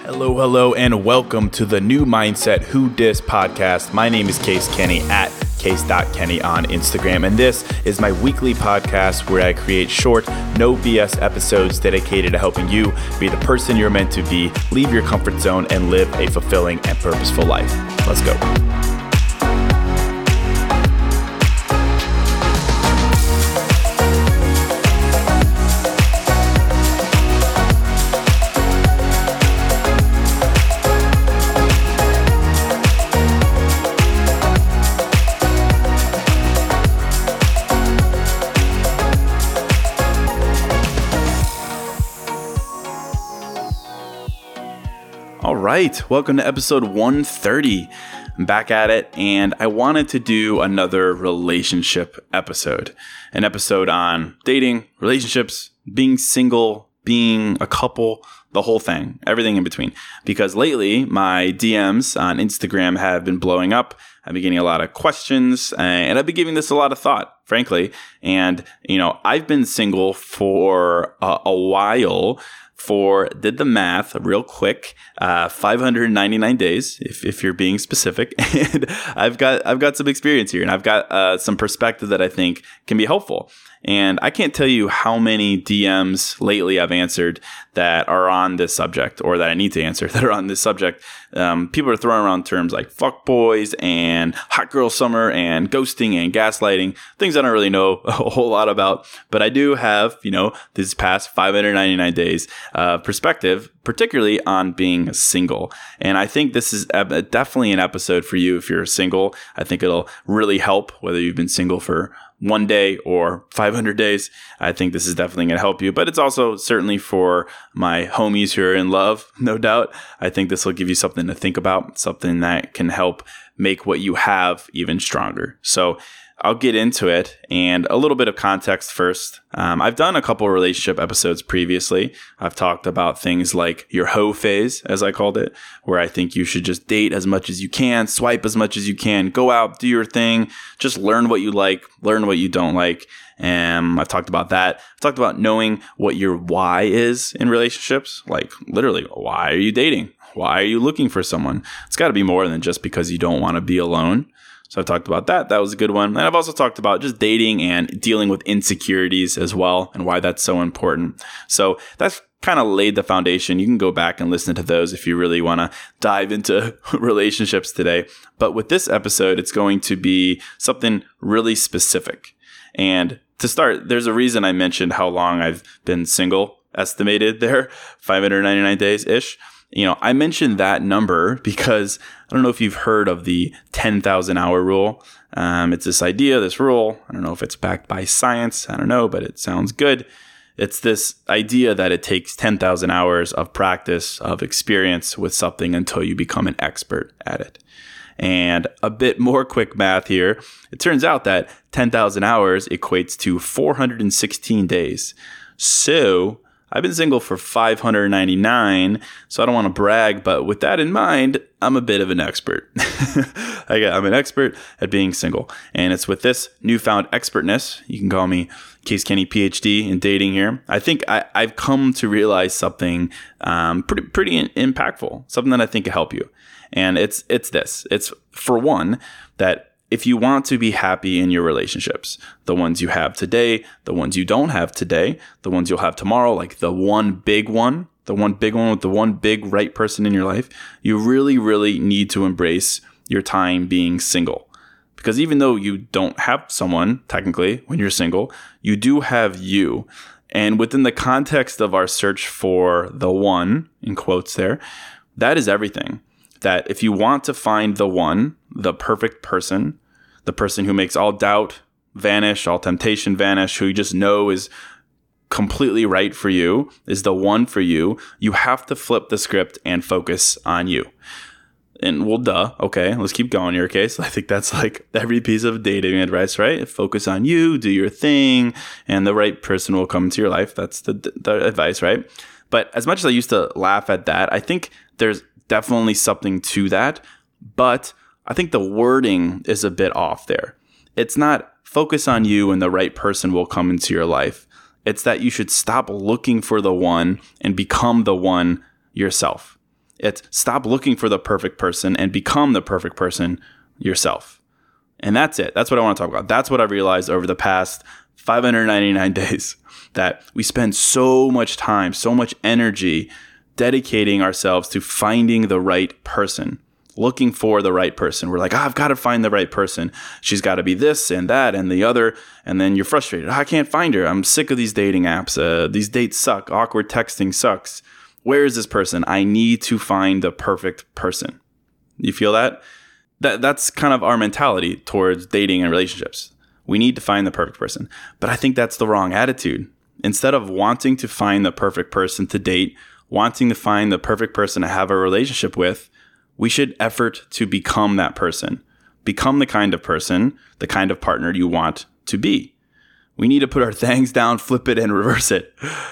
Hello, and welcome to the New Mindset Who Dis podcast. My name is Case Kenny at case.kenny on Instagram, and this is my weekly podcast where I create short, no BS episodes dedicated to helping you be the person you're meant to be, leave your comfort zone, and live a fulfilling and purposeful life. Let's go. All right, welcome to episode 130. I'm back at it, and I wanted to do another relationship episode. An episode on dating, relationships, being single, being a couple, the whole thing, everything in between. Because lately, my DMs on Instagram have been blowing up. I've been getting a lot of questions, and I've been giving this a lot of thought, frankly. And, I've been single for a while. Did the math real quick, 599 days, if you're being specific. And I've got some experience here, and I've got some perspective that I think can be helpful. And I can't tell you how many DMs lately I've answered that are on this subject, or that I need to answer that are on this subject. People are throwing around terms like fuckboys and hot girl summer and ghosting and gaslighting, things I don't really know a whole lot about. But I do have, this past 599 days perspective, particularly on being single. And I think this is definitely an episode for you if you're single. I think it'll really help whether you've been single for 1 day or 500 days. I think this is definitely going to help you, but it's also certainly for my homies who are in love, no doubt. I think this will give you something to think about, something that can help make what you have even stronger. So I'll get into it, and a little bit of context first. I've done a couple of relationship episodes previously. I've talked about things like your hoe phase, as I called it, where I think you should just date as much as you can, swipe as much as you can, go out, do your thing, just learn what you like, learn what you don't like. And I've talked about that. I've talked about knowing what your why is in relationships. Like literally, why are you dating? Why are you looking for someone? It's got to be more than just because you don't want to be alone. So I've talked about that. That was a good one. And I've also talked about just dating and dealing with insecurities as well, and why that's so important. So that's kind of laid the foundation. You can go back and listen to those if you really want to dive into relationships today. But with this episode, it's going to be something really specific. And to start, there's a reason I mentioned how long I've been single, estimated there, 599 days-ish. I mentioned that number because I don't know if you've heard of the 10,000 hour rule. It's this idea, this rule. I don't know if it's backed by science. I don't know, but it sounds good. It's this idea that it takes 10,000 hours of practice, of experience with something until you become an expert at it. And a bit more quick math here. It turns out that 10,000 hours equates to 416 days. So I've been single for 599, so I don't want to brag, but with that in mind, I'm a bit of an expert. I'm an expert at being single, and it's with this newfound expertness, you can call me Case Kenny PhD in dating here. I think I've come to realize something pretty impactful, something that I think can help you. And it's this. It's, for one, that if you want to be happy in your relationships, the ones you have today, the ones you don't have today, the ones you'll have tomorrow, like the one big one with the one big right person in your life, you really, really need to embrace your time being single. Because even though you don't have someone, technically, when you're single, you do have you. And within the context of our search for the one, in quotes there, that is everything. That if you want to find the one, the perfect person, the person who makes all doubt vanish, all temptation vanish, who you just know is completely right for you, is the one for you, you have to flip the script and focus on you. And well, duh. Okay, let's keep going in your case. I think that's like every piece of dating advice, right? Focus on you, do your thing, and the right person will come into your life. That's the advice, right? But as much as I used to laugh at that, I think there's definitely something to that, but I think the wording is a bit off there. It's not focus on you and the right person will come into your life. It's that you should stop looking for the one and become the one yourself. It's stop looking for the perfect person and become the perfect person yourself. And that's it. That's what I want to talk about. That's what I've realized over the past 599 days, that we spend so much time, so much energy dedicating ourselves to finding the right person, looking for the right person. We're like, I've got to find the right person. She's got to be this and that and the other. And then you're frustrated. I can't find her. I'm sick of these dating apps. These dates suck. Awkward texting sucks. Where is this person? I need to find the perfect person. You feel that? That's kind of our mentality towards dating and relationships. We need to find the perfect person. But I think that's the wrong attitude. Instead of wanting to find the perfect person to date, wanting to find the perfect person to have a relationship with, we should effort to become that person. Become the kind of person, the kind of partner you want to be. We need to put our things down, flip it, and reverse it.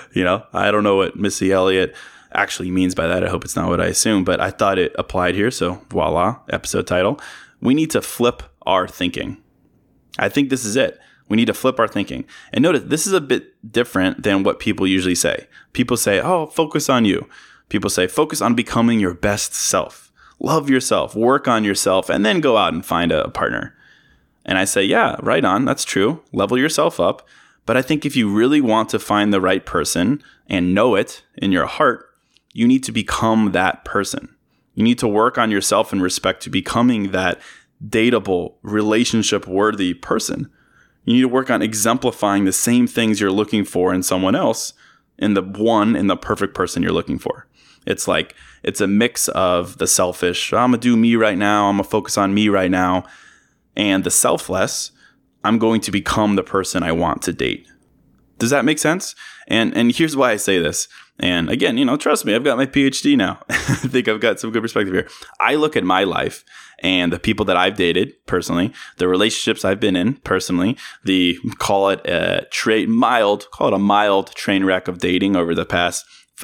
I don't know what Missy Elliott actually means by that. I hope it's not what I assume, but I thought it applied here. So voila, episode title. We need to flip our thinking. I think this is it. We need to flip our thinking. And notice, this is a bit different than what people usually say. People say, focus on you. People say, focus on becoming your best self. Love yourself, work on yourself, and then go out and find a partner. And I say, yeah, right on. That's true. Level yourself up. But I think if you really want to find the right person and know it in your heart, you need to become that person. You need to work on yourself in respect to becoming that dateable, relationship-worthy person. You need to work on exemplifying the same things you're looking for in someone else in the perfect person you're looking for. It's a mix of the selfish, I'm going to do me right now, I'm going to focus on me right now, and the selfless, I'm going to become the person I want to date. Does that make sense? And here's why I say this. And again, trust me, I've got my PhD now. I think I've got some good perspective here. I look at my life and the people that I've dated personally, the relationships I've been in personally, call it a mild train wreck of dating over the past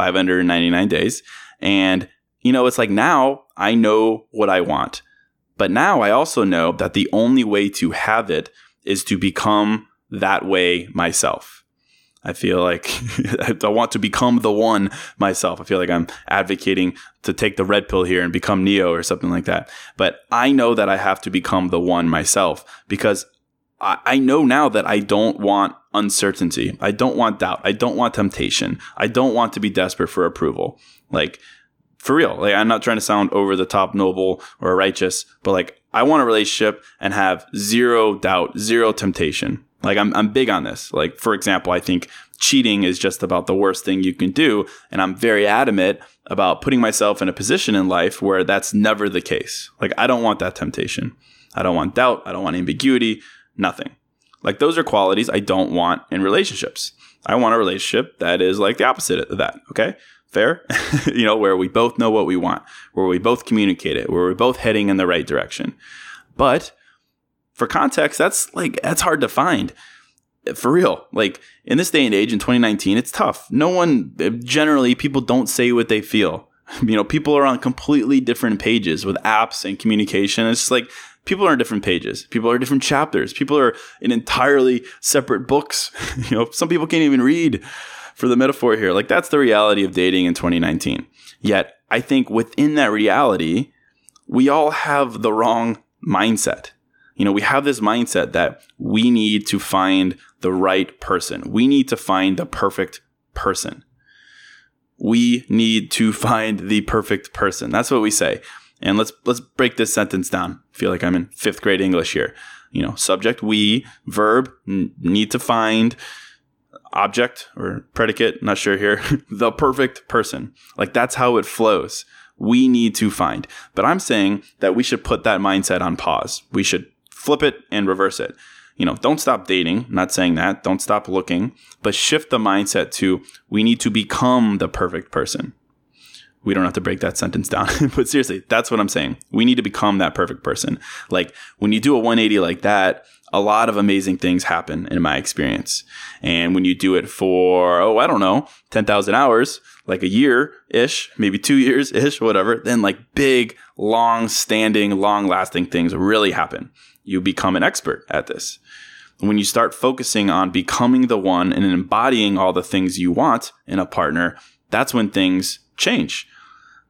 599 days. And, it's like now I know what I want. But now I also know that the only way to have it is to become that way myself. I feel like I want to become the one myself. I feel like I'm advocating to take the red pill here and become Neo or something like that. But I know that I have to become the one myself because I know now that I don't want uncertainty. I don't want doubt. I don't want temptation. I don't want to be desperate for approval. Like, for real. Like, I'm not trying to sound over the top noble or righteous, but I want a relationship and have zero doubt, zero temptation. I'm big on this. For example, I think cheating is just about the worst thing you can do. And I'm very adamant about putting myself in a position in life where that's never the case. I don't want that temptation. I don't want doubt. I don't want ambiguity, nothing. Those are qualities I don't want in relationships. I want a relationship that is the opposite of that. Okay. Fair? Where we both know what we want, where we both communicate it, where we're both heading in the right direction. But for context, that's hard to find. For real. In this day and age in 2019, it's tough. People don't say what they feel. People are on completely different pages with apps and communication. It's just people are on different pages. People are different chapters. People are in entirely separate books. Some people can't even read, for the metaphor here. That's the reality of dating in 2019. Yet, I think within that reality, we all have the wrong mindset. We have this mindset that we need to find the right person. We need to find the perfect person. We need to find the perfect person. That's what we say. And let's break this sentence down. I feel like I'm in 5th grade English here. Subject, we, verb, need to find, object or predicate, not sure here, the perfect person. That's how it flows. We need to find. But I'm saying that we should put that mindset on pause. We should flip it and reverse it. Don't stop dating. I'm not saying that. Don't stop looking, but shift the mindset to we need to become the perfect person. We don't have to break that sentence down, but seriously, that's what I'm saying. We need to become that perfect person. When you do a 180 like that, a lot of amazing things happen in my experience. And when you do it for, 10,000 hours, a year-ish, maybe 2 years-ish, whatever, then big, long-standing, long-lasting things really happen. You become an expert at this. When you start focusing on becoming the one and embodying all the things you want in a partner, that's when things change.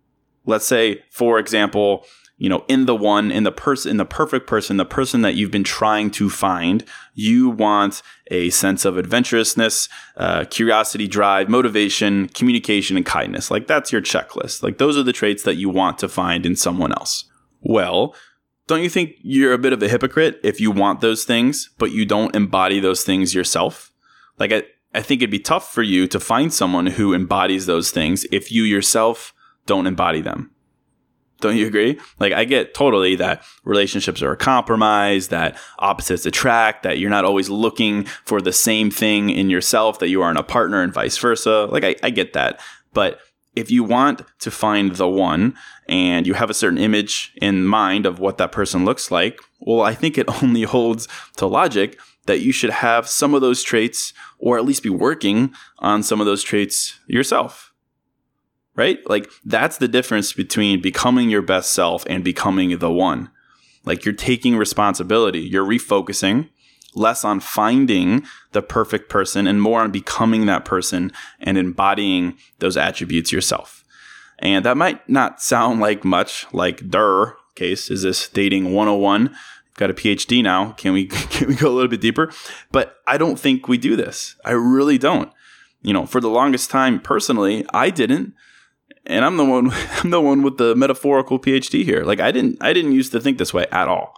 Let's say, for example, in the perfect person, the person that you've been trying to find, you want a sense of adventurousness, curiosity, drive, motivation, communication, and kindness. Like that's your checklist. Like those are the traits that you want to find in someone else. Well, don't you think you're a bit of a hypocrite if you want those things, but you don't embody those things yourself? Like I think it'd be tough for you to find someone who embodies those things if you yourself don't embody them. Don't you agree? Like I get totally that relationships are a compromise, that opposites attract, that you're not always looking for the same thing in yourself that you are in a partner and vice versa. Like I get that. But if you want to find the one and you have a certain image in mind of what that person looks like, well, I think it only holds to logic that you should have some of those traits or at least be working on some of those traits yourself. Right? Like that's the difference between becoming your best self and becoming the one. Like you're taking responsibility. You're refocusing less on finding the perfect person and more on becoming that person and embodying those attributes yourself. And that might not sound like much, like case, is this dating 101? Got a PhD now. Can we go a little bit deeper? But I don't think we do this. I really don't. For the longest time personally, I didn't. And I'm the one with the metaphorical PhD here. Like I didn't used to think this way at all.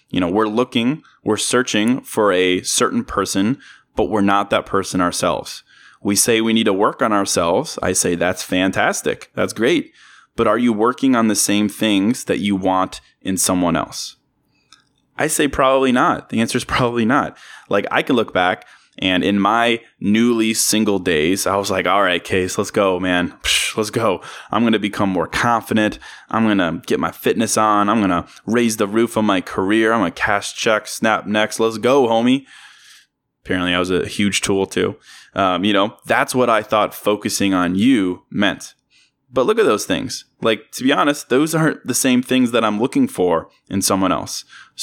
We're searching for a certain person, but we're not that person ourselves. We say we need to work on ourselves. I say that's fantastic. That's great. But are you working on the same things that you want in someone else? I say probably not. The answer is probably not. Like I can look back and in my newly single days, I was like, all right, Case, let's go, man. Let's go. I'm going to become more confident. I'm going to get my fitness on. I'm going to raise the roof of my career. I'm going to cash checks, snap necks. Let's go, homie. Apparently, I was a huge tool too. That's what I thought focusing on you meant. But look at those things. Like, to be honest, those aren't the same things that I'm looking for in someone else.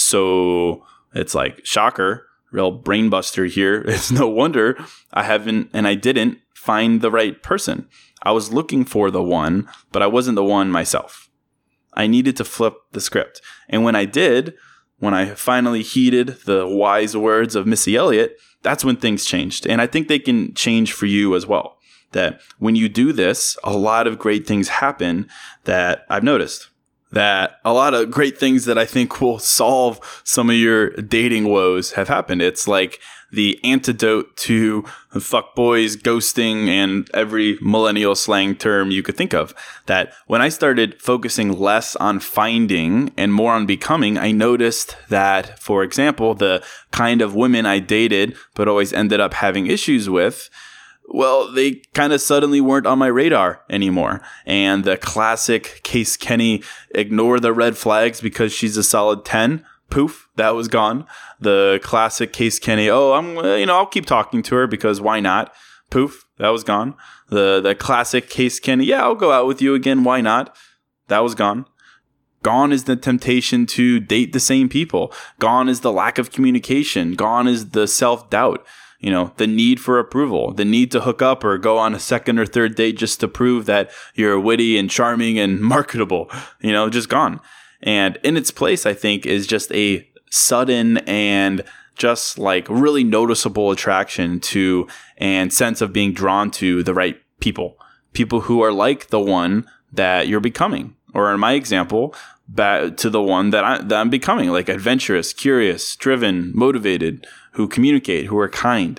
So it's like, shocker. Real brain buster here. It's no wonder I didn't find the right person. I was looking for the one, but I wasn't the one myself. I needed to flip the script. And when I did, when I finally heeded the wise words of Missy Elliott, that's when things changed. And I think they can change for you as well. That when you do this, a lot of great things happen that I've noticed. That a lot of great things that I think will solve some of your dating woes have happened. It's like the antidote to fuckboys, ghosting, and every millennial slang term you could think of. That when I started focusing less on finding and more on becoming, I noticed that, for example, the kind of women I dated but always ended up having issues with, well, they kind of suddenly weren't on my radar anymore. And the classic Case Kenny, ignore the red flags because she's a solid 10, poof, that was gone. The classic Case Kenny, I'll keep talking to her because why not? Poof, that was gone. The classic Case Kenny, yeah, I'll go out with you again, why not? That was gone. Gone is the temptation to date the same people. Gone is the lack of communication. Gone is the self-doubt. The need for approval, the need to hook up or go on a second or third date just to prove that you're witty and charming and marketable, just gone. And in its place, I think, is just a sudden and just like really noticeable attraction to and sense of being drawn to the right people who are like the one that you're becoming. Or in my example, back to the one that I'm becoming, like adventurous, curious, driven, motivated, who communicate, who are kind.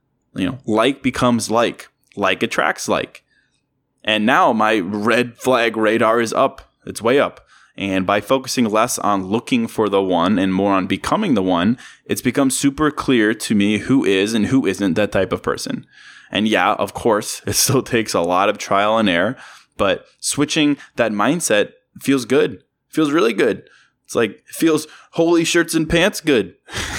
Like becomes like attracts like. And now my red flag radar is up. It's way up. And by focusing less on looking for the one and more on becoming the one, it's become super clear to me who is and who isn't that type of person. And yeah, of course, it still takes a lot of trial and error, but switching that mindset feels good. Feels really good. It's like, it feels holy shirts and pants good.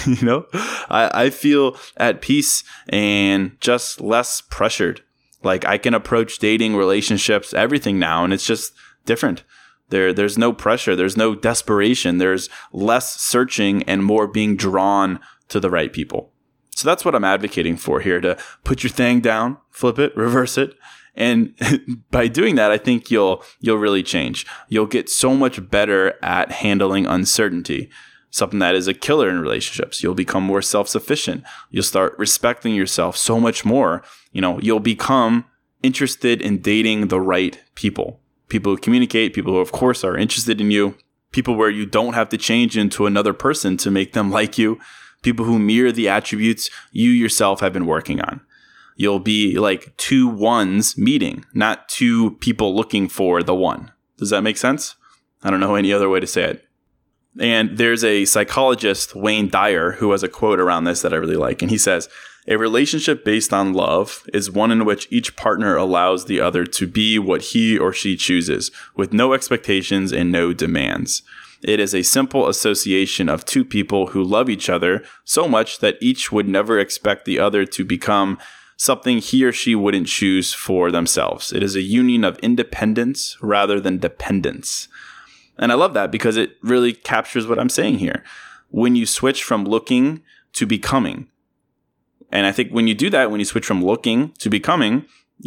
I feel at peace and just less pressured. Like I can approach dating, relationships, everything now, and it's just different. There's no pressure. There's no desperation. There's less searching and more being drawn to the right people. So that's what I'm advocating for here, to put your thing down, flip it, reverse it, And by doing that, I think you'll really change. You'll get so much better at handling uncertainty, something that is a killer in relationships. You'll become more self-sufficient. You'll start respecting yourself so much more. You'll become interested in dating the right people who communicate, people who, of course, are interested in you, people where you don't have to change into another person to make them like you, people who mirror the attributes you yourself have been working on. You'll be like two ones meeting, not two people looking for the one. Does that make sense? I don't know any other way to say it. And there's a psychologist, Wayne Dyer, who has a quote around this that I really like. And he says, "A relationship based on love is one in which each partner allows the other to be what he or she chooses, with no expectations and no demands. It is a simple association of two people who love each other so much that each would never expect the other to become something he or she wouldn't choose for themselves. It is a union of independence rather than dependence." And I love that because it really captures what I'm saying here. When you switch from looking to becoming, and I think when you do that, when you switch from looking to becoming,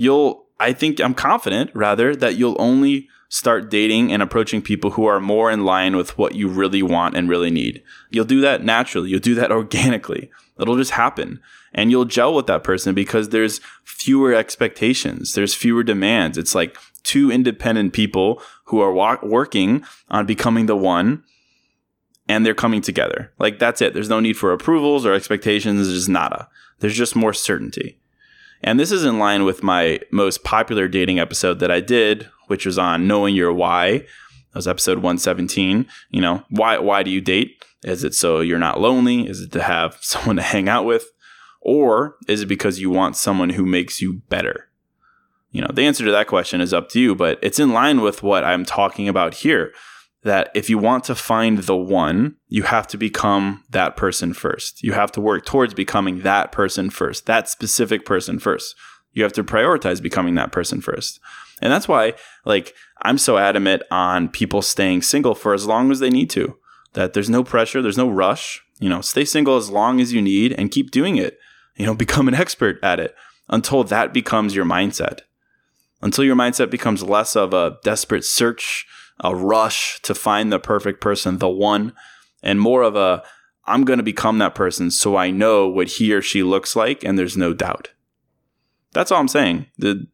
I'm confident rather that you'll only start dating and approaching people who are more in line with what you really want and really need. You'll do that naturally. You'll do that organically. It'll just happen. And you'll gel with that person because there's fewer expectations. There's fewer demands. It's like two independent people who are working on becoming the one, and they're coming together. Like, that's it. There's no need for approvals or expectations. There's just nada. There's just more certainty. And this is in line with my most popular dating episode that I did, which was on knowing your why. That was episode 117. Why do you date? Is it so you're not lonely? Is it to have someone to hang out with? Or is it because you want someone who makes you better? The answer to that question is up to you, but it's in line with what I'm talking about here, that if you want to find the one, you have to become that person first. You have to work towards becoming that person first, that specific person first. You have to prioritize becoming that person first. And that's why, I'm so adamant on people staying single for as long as they need to, that there's no pressure, there's no rush. Stay single as long as you need and keep doing it. Become an expert at it until that becomes your mindset. Until your mindset becomes less of a desperate search, a rush to find the perfect person, the one, and more of a, I'm going to become that person so I know what he or she looks like and there's no doubt. That's all I'm saying. Do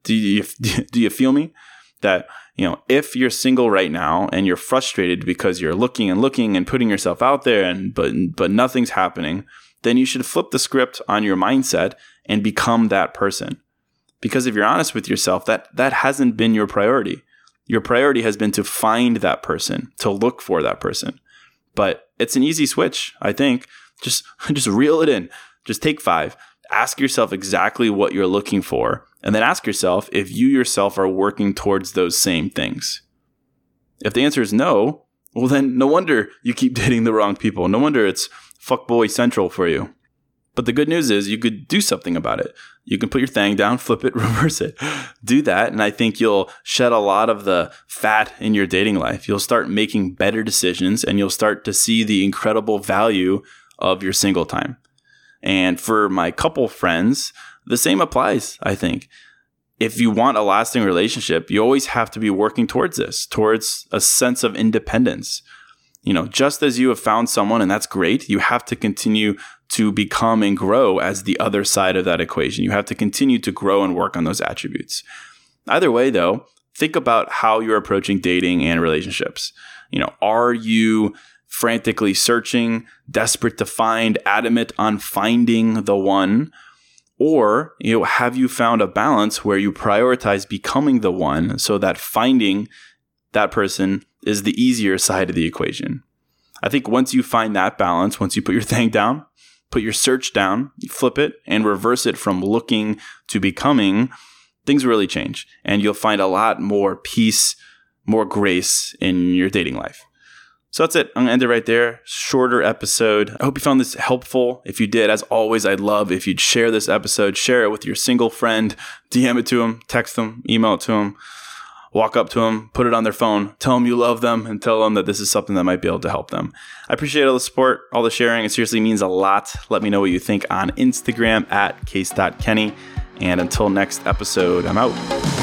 you feel me? That, if you're single right now and you're frustrated because you're looking and putting yourself out there but nothing's happening, then you should flip the script on your mindset and become that person. Because if you're honest with yourself, that hasn't been your priority. Your priority has been to find that person, to look for that person. But it's an easy switch, I think. Just reel it in. Just take 5. Ask yourself exactly what you're looking for. And then ask yourself if you yourself are working towards those same things. If the answer is no, well then no wonder you keep dating the wrong people. No wonder it's fuckboy central for you. But the good news is you could do something about it. You can put your thing down, flip it, reverse it. Do that, and I think you'll shed a lot of the fat in your dating life. You'll start making better decisions, and you'll start to see the incredible value of your single time. And for my couple friends, the same applies, I think. If you want a lasting relationship, you always have to be working towards this, towards a sense of independence. Just as you have found someone, and that's great, you have to continue to become and grow as the other side of that equation. You have to continue to grow and work on those attributes. Either way, though, think about how you're approaching dating and relationships. Are you frantically searching, desperate to find, adamant on finding the one? Or, have you found a balance where you prioritize becoming the one so that finding that person is the easier side of the equation? I think once you find that balance, once you put your thing down, put your search down, you flip it and reverse it from looking to becoming, things really change. And you'll find a lot more peace, more grace in your dating life. So that's it. I'm going to end it right there. Shorter episode. I hope you found this helpful. If you did, as always, I'd love if you'd share this episode, share it with your single friend, DM it to them, text them, email it to them. Walk up to them, put it on their phone, tell them you love them, and tell them that this is something that might be able to help them. I appreciate all the support, all the sharing. It seriously means a lot. Let me know what you think on Instagram @case.kenny. And until next episode, I'm out.